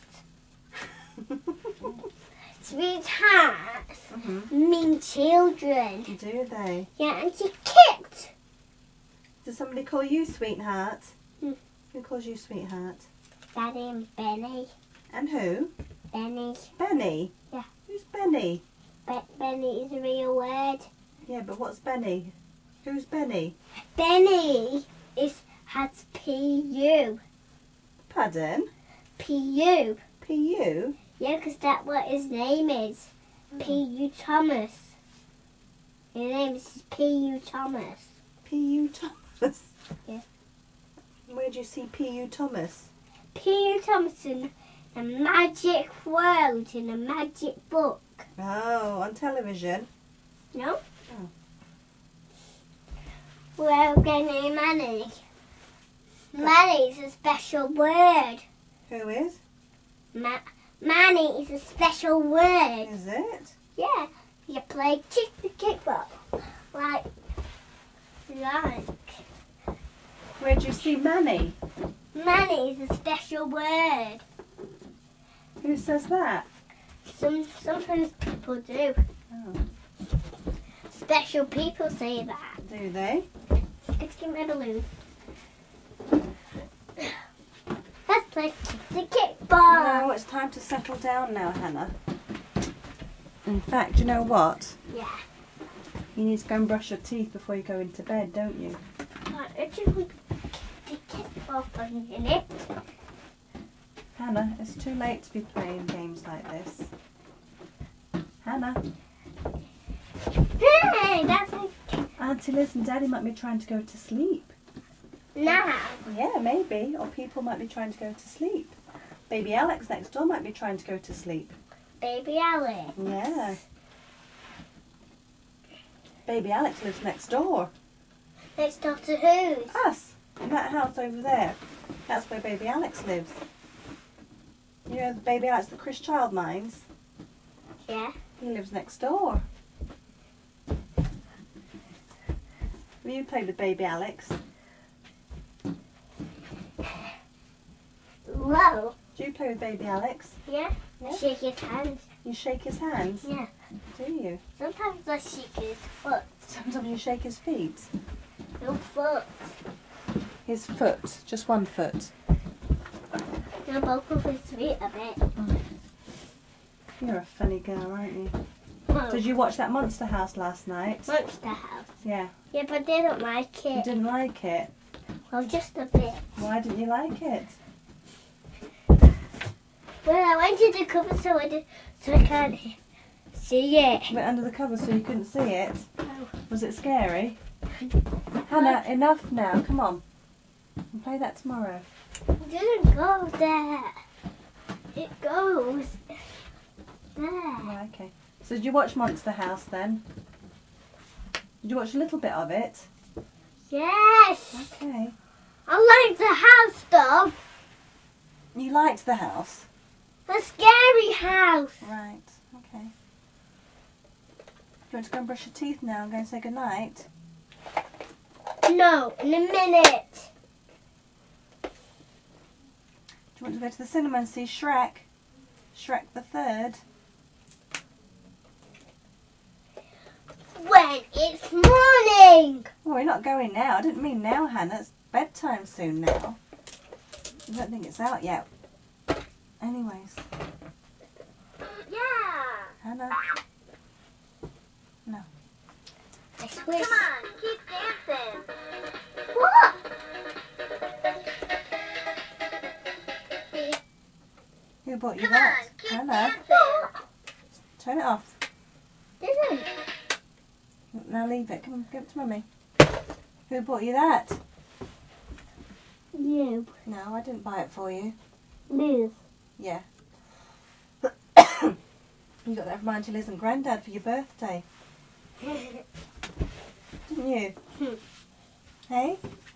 Sweethearts mean children. Do they? Yeah, and she kicked. Does somebody call you sweetheart? Hmm. Who calls you sweetheart? Daddy and Benny. And who? Benny. Benny? Yeah. Who's Benny? Benny is a real word. Yeah, but what's Benny? Who's Benny? Benny has P-U. Pardon? P-U. P.U.? Yeah, because that's what his name is. P.U. Thomas. His name is P.U. Thomas. P.U. Thomas? Yeah. Where'd you see P.U. Thomas? P.U. Thomas in a magic world, in a magic book. Oh, on television? No? Oh. We're going to name Manny. Manny is a special word. Who is? Manny is a special word. Is it? Yeah. You play kickball. Like like. Where'd you see Manny? Manny is a special word. Who says that? Sometimes people do. Oh, Special people say that. do they? Let's get my balloon. Let's play the kickball. No, it's time to settle down now, Hannah. In fact, you know what? Yeah. You need to go and brush your teeth before you go into bed, don't you? I just want the kickball for a minute. Hannah, it's too late to be playing games like this. Hannah, Hey, that's like Auntie Liz and Daddy might be trying to go to sleep. now. Yeah, maybe. Or people might be trying to go to sleep. Baby Alex next door might be trying to go to sleep. Baby Alex. Yeah. Baby Alex lives next door. Next door to whose? Us. In that house over there. That's where Baby Alex lives. You know the Baby Alex that Chris Child minds? Yeah. He lives next door. Have you played with Baby Alex? Whoa. Do you play with Baby Alex? Yeah. Yeah. Shake his hands. You shake his hands? Yeah. Do you? Sometimes I shake his foot. Sometimes you shake his feet. No foot. His foot. Just one foot. No, both of his feet a bit. You're a funny girl, aren't you? Whoa. Did you watch that Monster House last night? Monster House. Yeah. Yeah, but they don't like You it. didn't like it. Well, just a bit. Why didn't you like it? Well, I went to the cover so I can't see it. You went under the cover so you couldn't see it. Oh. Was it scary? Hannah, enough now. Come on. We'll play that tomorrow. It doesn't go there. It goes there. Right, okay. So did you watch Monster House then? Did you watch a little bit of it? Yes. Okay. I like the house though. You liked the house? The scary house. Right, okay. Do you want to go and brush your teeth now and go and say goodnight? No, in a minute. Do you want to go to the cinema and see Shrek? Shrek the Third? When it's morning. Oh, we're not going now. I didn't mean now, Hannah. It's bedtime soon now. I don't think it's out yet. Anyways, Yeah. Hannah. No. I swear. Come on, keep dancing. What? Who bought you Come that? on, keep Hannah, dancing. turn it off. Didn't. Now leave it. Come on, give it to Mummy. Who bought you that? You. No, I didn't buy it for you. Liz. Yeah. You got that from Auntie Liz and Grandad for your birthday, didn't you? Hey?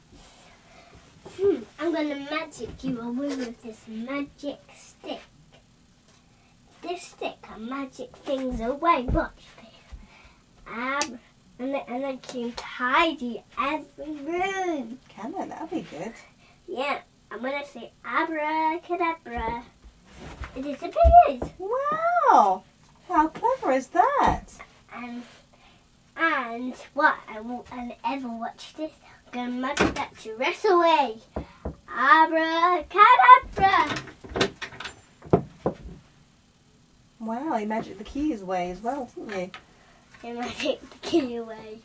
I'm gonna magic you away with this magic stick. This stick can magic things away. Watch this. And I can tidy every room. Can it? That'll be good. Yeah, I'm gonna say abracadabra. It disappears. Wow! How clever is that? And what? I won't ever watch this. I'm gonna magic that dress away. Abracadabra. Wow, you magic the keys away as well, didn't you? And magic the key away.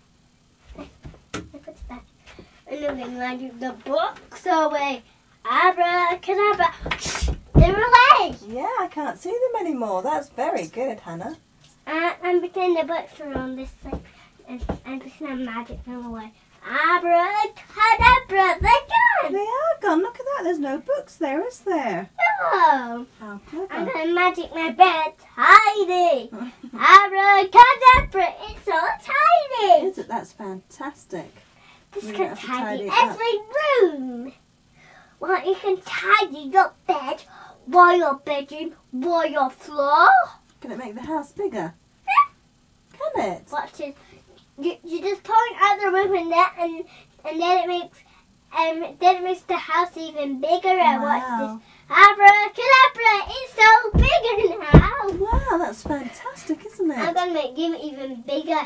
Look at that. And I'm gonna magic the books away. Abracadabra. They're away. Yeah, I can't see them anymore. That's very good, Hannah. And pretend the books are on this side. And pretend I magic them away. Abracadabra. They're gone. They are gone. Look at that. There's no books there, is there? No. How I'm clever. gonna magic my bed tidy. Abracadabra. It's so tiny. Is it? That's fantastic. This You can don't have to tidy tidy it up. every room. Well, you can tidy your bed, while your bedroom, while your floor. Can it make the house bigger? Can it? Watch this. you just point out the room and then it makes the house even bigger. And watch this. Abracadabra! It's so bigger now. Wow, that's fantastic, isn't I'm it? gonna make it even bigger.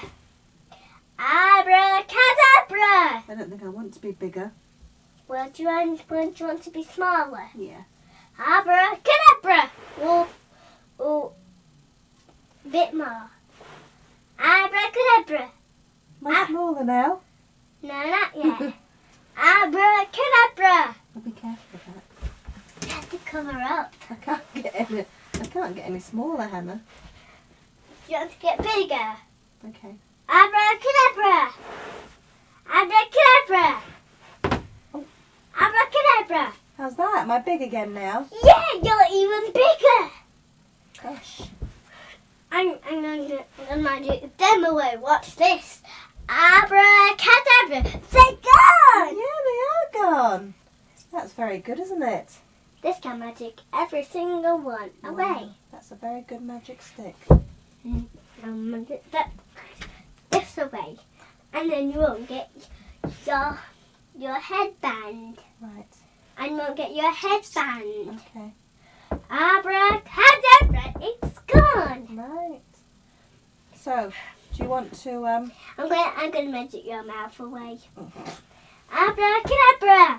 Abracadabra! I don't think I want to be bigger. Well, do you want to be smaller? Yeah. Abracadabra! Oh, bit more. Abracadabra! Am I smaller now? No, not yet. Abracadabra! I'll be careful with that. You have to cover up. I can't get any smaller, Hannah. You have to get bigger. Okay. Abracadabra! Abracadabra! Oh. Abracadabra! How's that? Am I big again now? Yeah, you're even bigger. Gosh. I'm gonna do a demo way. Watch this. Abracadabra! They're gone! Yeah, they are gone. That's very good, isn't it? This can magic every single one away. Wow, that's a very good magic stick. Magic that this away, and then you won't get your headband. Right. And you won't get your headband. Okay. Abracadabra! It's gone. Right. So, do you want to I'm gonna magic your mouth away. Abracadabra!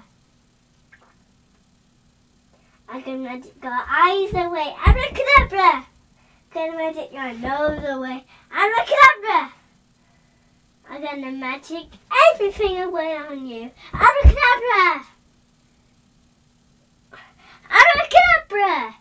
I'm gonna magic your eyes away. Abracadabra! Gonna magic your nose away. Abracadabra! I'm gonna magic everything away on you. Abracadabra! Abracadabra!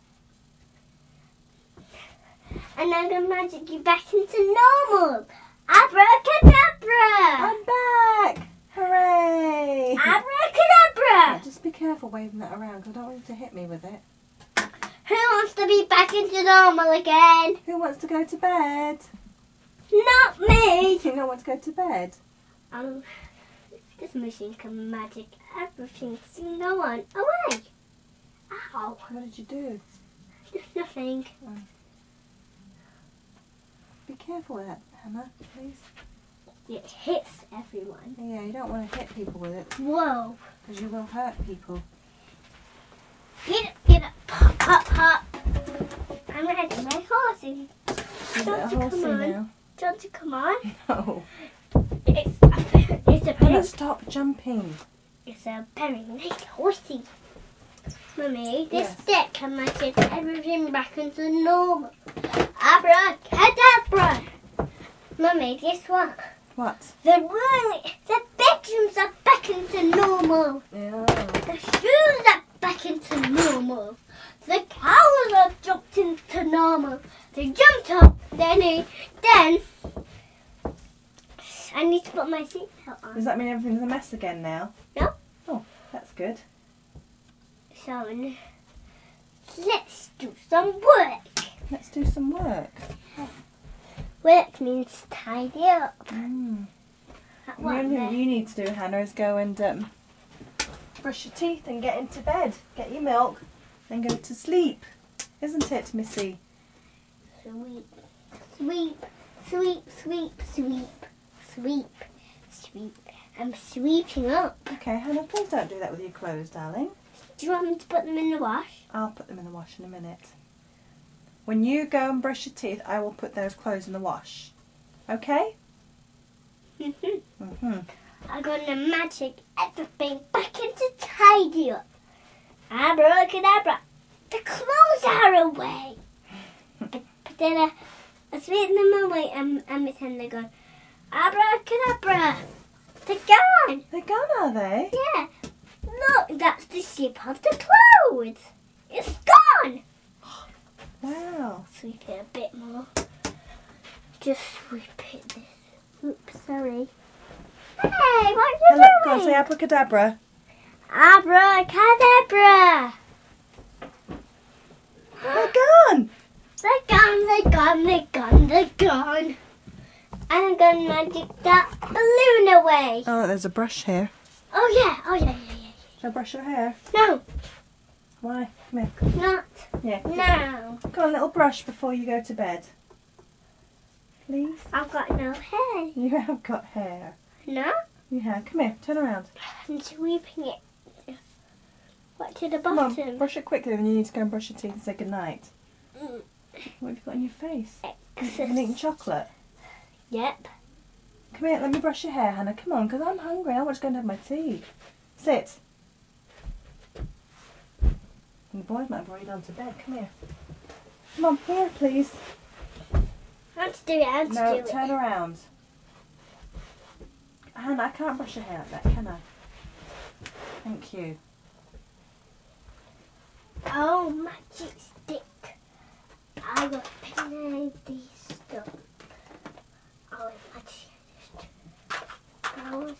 And I'm gonna magic you back into normal. Abracadabra! I'm back! Hooray! Abracadabra! Just be careful waving that around because I don't want you to hit me with it. Who wants to be back into normal again? Who wants to go to bed? Not me! You don't want to go to bed? This machine can magic everything to go on away. Ow. What did you do? Nothing. Be careful with that, Hannah, please. It hits everyone. Yeah, you don't want to hit people with it Whoa. because you will hurt people. Get up. Pop, pop, pop. I'm going to do my horsey. Is it a horsey now? Do you want to come on? No. It's a Hannah, very, stop jumping. it's a very nice horsey. Mummy, this Yes. stick can magic everything back into normal. Abracadabra. Mummy, guess what? What? The bedrooms are back into normal. Yeah. The shoes are back into normal. The cows are jumped into normal. They jumped up. Then I need to put my seatbelt on. Does that mean everything's a mess again now? No. Oh, that's good. So let's do some work. Let's do some work. Work means tidy up. Mm. That The only one thing there. you need to do, Hannah, is go and brush your teeth and get into bed. Get your milk and go to sleep. Isn't it, Missy? Sweep, sweep, sweep, sweep, sweep, sweep, sweep. I'm sweeping up. Okay, Hannah, please don't do that with your clothes, darling. Do you want me to put them in the wash? I'll put them in the wash in a minute. When you go and brush your teeth, I will put those clothes in the wash. Okay? Mm-hmm. I'm gonna magic everything back into tidy up. Abracadabra. The clothes are away. but then I spit them away and pretend they're gone. Abracadabra. They're gone. They're gone, are they? Yeah. Look, that's the shape of the clothes. It's gone. Wow. Sweep it a bit more. Just sweep it this. Oops, sorry. Hey, what are you Hey, look, go on, doing? say abracadabra. Abracadabra. They're gone. They're gone, they're gone, they're gone, they're gone. I'm gonna magic that balloon away. Oh, there's a brush here. Oh yeah. Shall I brush your hair? No, Why? Come here. not Yeah. now. Got a little brush before you go to bed. please? I've got no hair. You have got hair. No? Yeah, come here, turn around. I'm sweeping it. What, to the Come bottom? on, brush it quickly, then you need to go and brush your teeth and say goodnight. Mm. What have you got on your face? Excess. Have you eaten chocolate? Yep. Come here, let me brush your hair, Hannah. Come on, because I'm hungry. I want to go and have my tea. Sit. The boys might have already gone to bed. Come here. Come on, here, please. I want to do it. I want to No, do turn it. around. Hannah, I can't brush your hair like that, can I? Thank you. Oh, magic stick. I will play these stuff. Oh, magic stick. Flowers.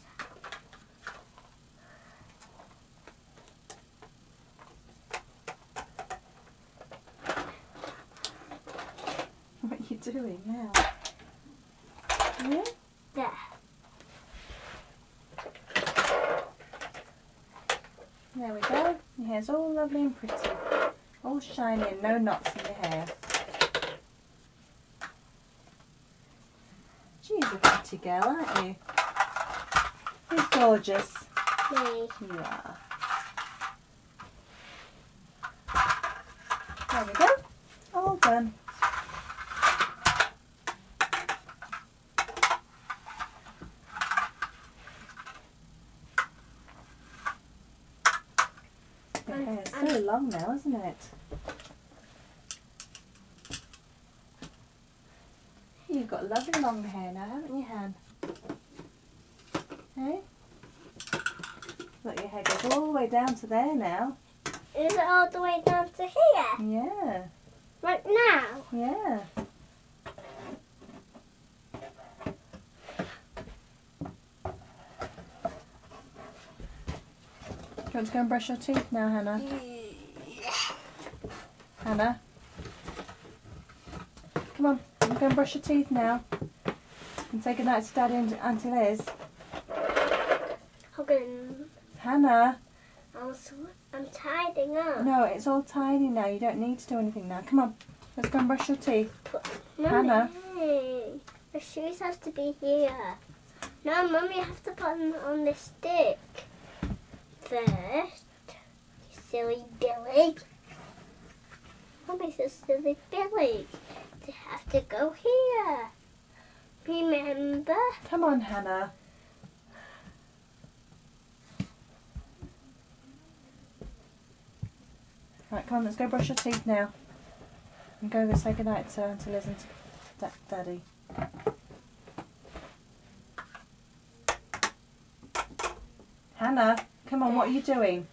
What are you doing now? Yeah? There. There we go. Your hair's all lovely and pretty. All shiny and no knots in your hair. She's a pretty girl, aren't you? Who's gorgeous? Me. You are. There we go. All done. Your hair's so long now, isn't it? You've got lovely long hair now, haven't you, Han? Hey? Look, your hair goes all the way down to there now. Is it all the way down to here? Yeah, Right now? yeah. Do you want to go and brush your teeth now, Hannah? Hannah? Come on, you go and brush your teeth now. And say goodnight to Daddy and Auntie Liz. I'm gonna. Hannah? I'm tidying up. No, it's all tidy now. You don't need to do anything now. Come on, let's go and brush your teeth. Hannah? Mummy, the shoes have to be here. No, Mummy, you have to put them on the stick first. You silly Billy. Mummy's a silly Billy. They have to go here. Remember? Come on, Hannah. Right, come on, let's go brush your teeth now. And go say goodnight to Auntie Liz and to Daddy. Hannah, come on, what are you doing?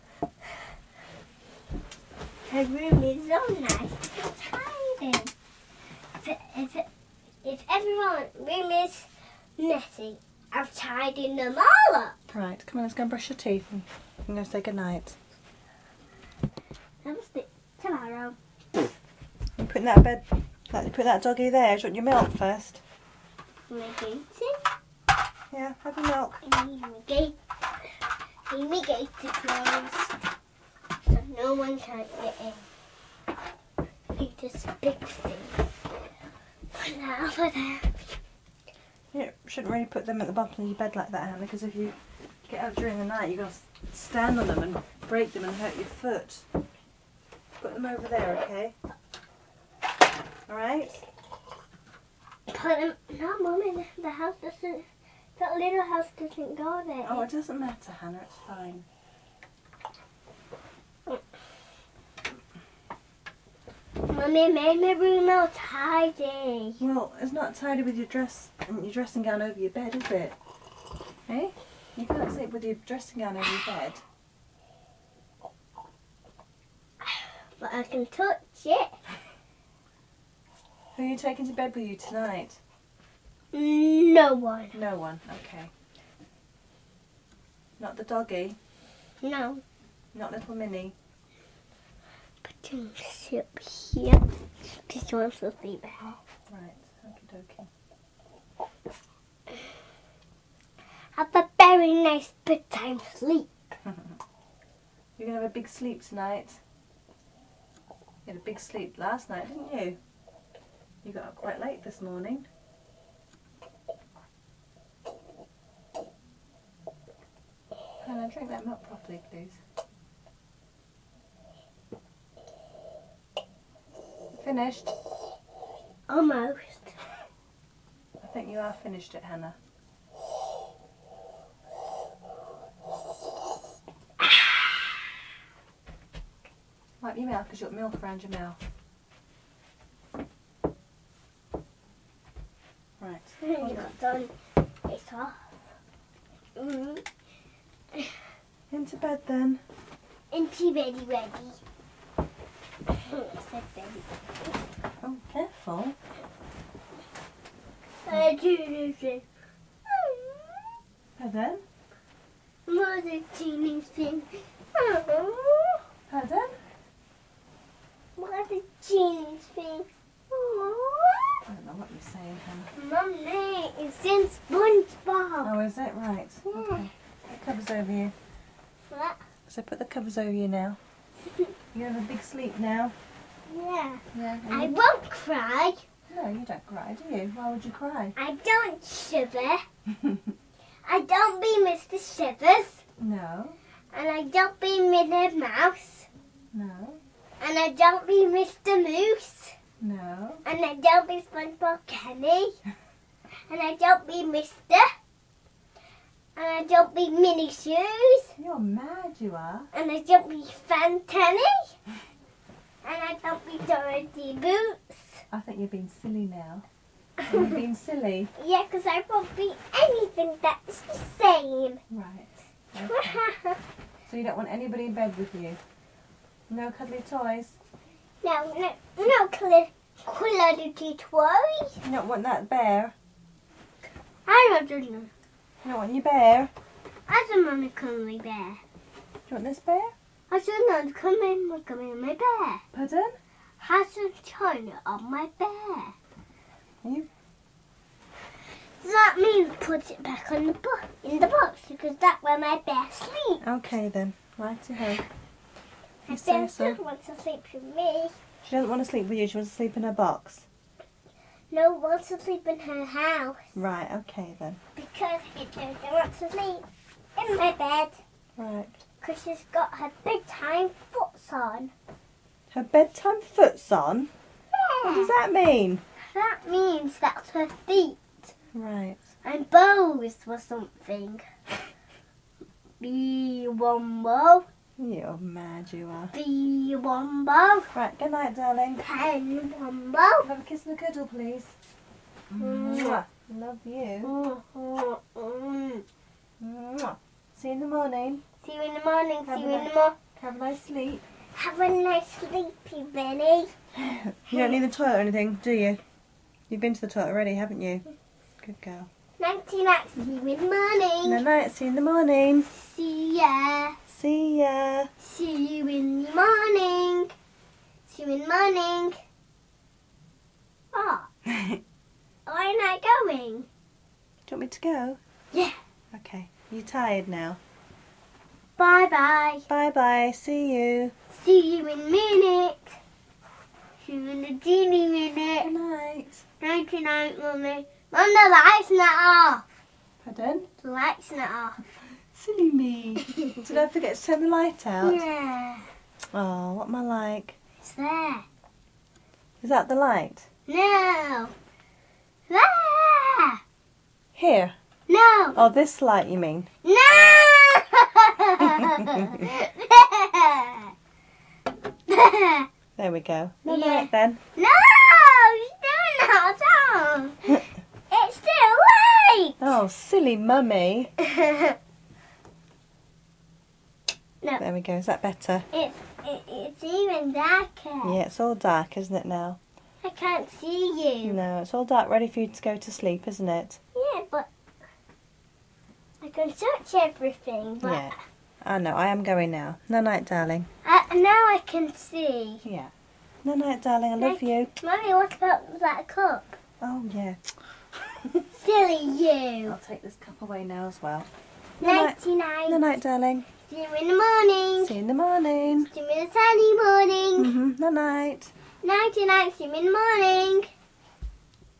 Her room is so nice and tidy. If everyone's room is messy, I'm tidying them all up. Right, come on, let's go and brush your teeth and I'm going to say goodnight. That was it. Tomorrow. You putting that bed, put that doggy there. Do you want your milk first? My gate. Yeah, have your milk. I need my gate. I need my gate to close so no one can get in. It's this big thing. Put that over there. You shouldn't really put them at the bottom of your bed like that, Hannah, because if you get up during the night, you're going to stand on them and break them and hurt your foot. Put them over there, okay? Alright? Put them. No, Mummy, the house doesn't. That little house doesn't go there. Oh, it doesn't matter, Hannah, it's fine. Mummy made my room all tidy. Well, it's not tidy with your dressing gown over your bed, is it? Hey? You can't sleep with your dressing gown over your bed. But I can touch it. Who are you taking to bed with you tonight? No one. No one, okay. Not the doggy? No. Not little Minnie? But you can sit here. Because you want to sleep there. Right, okie dokie. Have a very nice bedtime sleep. You're going to have a big sleep tonight. You had a big sleep last night, didn't you? You got up quite late this morning. Hannah, drink that milk properly, please. Finished? Almost. I think you are finished it, Hannah. Wipe your mouth because you've got milk around your mouth. Right. You got done. It's off. Into bed then. Into ready. I said ready. Oh, careful. I do this. Pardon? What a teeny thing. Pardon? What a teeny thing. I don't know what you're saying, Hannah. Mummy, it's in SpongeBob. Oh, is it? Right. Yeah. Okay. Put the covers over you. What? So put the covers over you now. You have a big sleep now. Yeah. Yeah. I won't cry. No, you don't cry, do you? Why would you cry? I don't shiver. I don't be Mr. Shivers. No. And I don't be Minnie Mouse. No. And I don't be Mr. Moose. No. And I don't be SpongeBob Kenny. And I don't be Mister. And I don't be Minnie Shoes. You're mad, you are. And I don't be Fantenny. And I don't be Dorothy Boots. I think you're being silly now. You're being silly. Yeah, because I won't be anything that's the same. Right. Okay. So you don't want anybody in bed with you? No cuddly toys? No quality toys. You don't want that bear? I don't know. You don't want your bear? I don't want a cuddly bear. Do you want this bear? I don't want to come in my bear. Pardon? Has a toilet on my bear. You? Does that mean put it back on in the box because that's where my bear sleeps? Okay then. Righty-ho. My You say bear so. doesn't want to sleep with me. She doesn't want to sleep with you, she wants to sleep in her box. No, wants to sleep in her house Right, okay then. because it doesn't want to sleep in my bed Right. because she's got her bedtime foots on. Her bedtime foot's on? What does that mean? That means that's her feet Right. and bows or something. Be wombo, You're mad, you are. be wombo, Right, good night, darling. pen wombo. Have a kiss and a cuddle, please. Mwah. Love you. Mwah. See you in the morning. See you in the morning. Have See a you in the nice- morning. Have a nice sleep. Have a nice sleepy, Benny. You don't need the toilet or anything, do you? You've been to the toilet already, haven't you? Good girl. Nighty night. See you in the morning. Good night. See you in the morning. See ya. See ya. See you in the morning. See you in the morning. Oh, where am I going? Do you want me to go? Yeah. Okay. You tired now? Bye bye. Bye bye. See you. See you in a minute. See you in a teeny minute. Good night. Nighty night, Mummy. Mum, the light's not off. Pardon? The light's not off. Silly me. Did I forget to turn the light out? Yeah. Oh, what am I like? It's there. Is that the light? No. There. Here. No. Oh, this light you mean? No. There. There we go. No Yeah. light then. No, still not on. It's still light. Oh, silly mummy. No, There we go. Is that better? it's even darker. Yeah, it's all dark, isn't it now? I can't see you. No, it's all dark, ready for you to go to sleep, isn't it? Yeah, but I can touch everything. But Yeah. I know, I am going now. No night, darling. now I can see. Yeah. No night, darling. I love you. Mummy, what about that cup? Oh, yeah. Silly you. I'll take this cup away now as well. night. Nighty night. No night, darling. See you in the morning. See you in the morning. See you in the sunny morning. No night. Nighty night. See you in the morning.